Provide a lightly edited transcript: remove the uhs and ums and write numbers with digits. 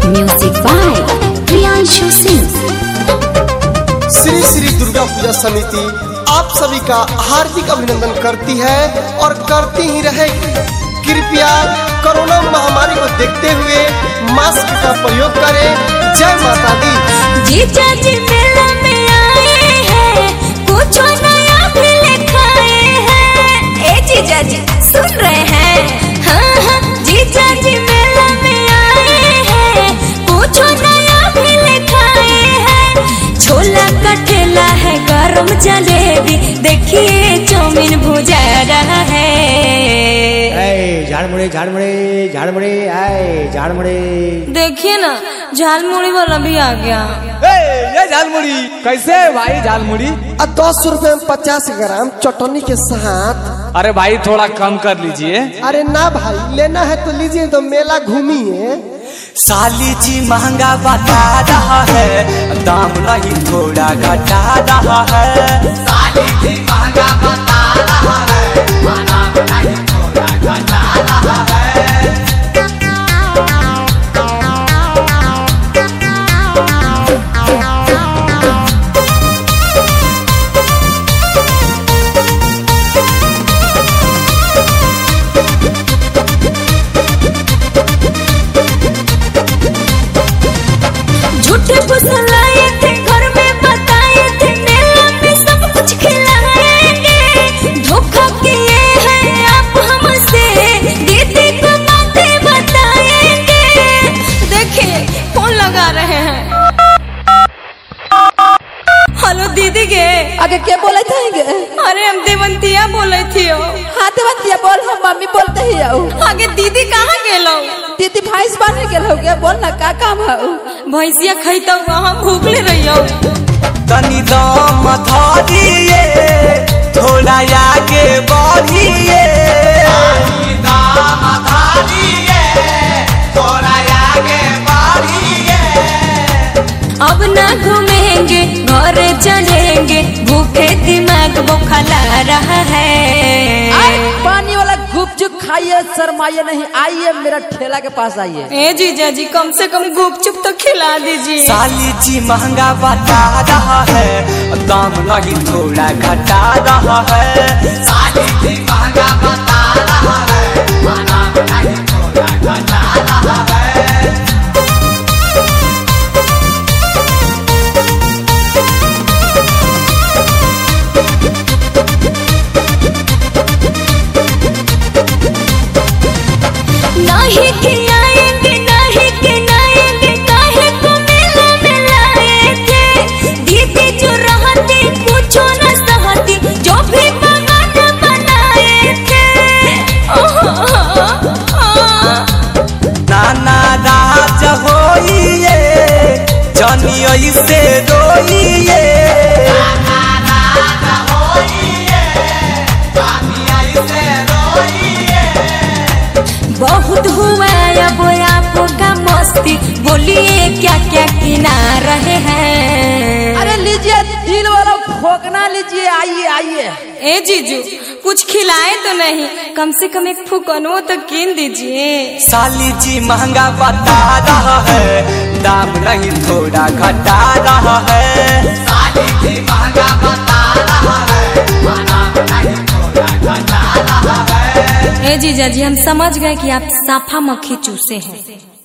Music by Priyanshu Singh. Shri Shri Durga Puja समिति आप सभी का हार्दिक अभिनंदन करती है और करती ही रहेगी। कृपया कोरोना महामारी को देखते हुए मास्क का प्रयोग करें। जय माता दी। जीजा जी मेला में आए हैं, कुछ नया भी लिखाए हैं। ए जीजा जी सुन रहे हैं? हाँ हाँ जीजा जी मेला में आए हैं, कुछ नया भी लिखाए हैं। छोला का ठेला है गरम जलेबी, देखिए चाउमीन भुजा रहा है। झाड़मुड़े झाड़मुड़े झाड़मुड़े आए झाड़मुड़े। देखिए ना झालमुड़ी वाला भी आ गया। ये झालमुड़ी कैसे है भाई? झालमुड़ी 10 रुपए में 50 ग्राम चटनी के साथ। अरे भाई थोड़ा कम कर लीजिए। अरे ना भाई, लेना है तो लीजिए, तो मेला घूमिए। साली जी महंगा बता रहा है, दाम नहीं थोड़ा घटा रहा है। साली जी महंगा बता रहा है, दाम नहीं थोड़ा घटा रहा है। झूठे फुसलाए थे, घर में बताए थे, मेला में सब कुछ खिलाएंगे। धोखा किए हैं आप हमसे, दीदी को बातें बताएंगे। देखिए फोन लगा रहे हैं। हेलो दीदी के आगे क्या बोले थे? अरे हम देवंतिया बोले थी। हाँ देवंतिया बोल, हम मम्मी बोलते ही आओ। आगे दीदी कहाँ गेलो? दीदी भैंस बांधे गेल हो गया, बोल ना का काम है? भैंसिया खैता हम भूखले रहियो। तनी दाम धरिए, थोड़ा आगे बढ़िए। दाम धरिए, थोड़ा आगे बढ़िए। अब ना घूमेंगे, घर चलेंगे, भूखे दिमाग बुखला रहा है। पानी वाला गुपचुप खाइए, शर्माइए नहीं, आइए मेरा ठेला के पास आइए। ए जीजा जी कम से कम गुपचुप तो खिला दीजिए। साली जी महंगा बता रहा है, दाम नहीं थोड़ा घटा रहा है। साली जी महंगा बता रहा है, दाम नहीं थोड़ा घटा रहा है। नहीं खिलाएंगे, नहीं खिलाएंगे, काहे को मेला में लाए थे। दीदी जो रहती पूछो न सहती, जो भी बगाना बनाए थे। नाना राज होइए, जनियो से रोइए। बहुत हुआ अब आपका मस्ती, बोलिए क्या क्या किना रहे हैं। अरे लीजिए दिल वाला फोकना लीजिए, आइए आइए। ए जीजू कुछ खिलाए तो नहीं, कम से कम एक फुकनो तो कीन दीजिए। साली जी महंगा बता रहा है, दाम नहीं थोड़ा घटा रहा है। साली जी महंगा बता रहा है, दाम नहीं थोड़ा घटा रहा है। ए जीजा जी हम समझ गए कि आप साफा मक्खी चूसे हैं।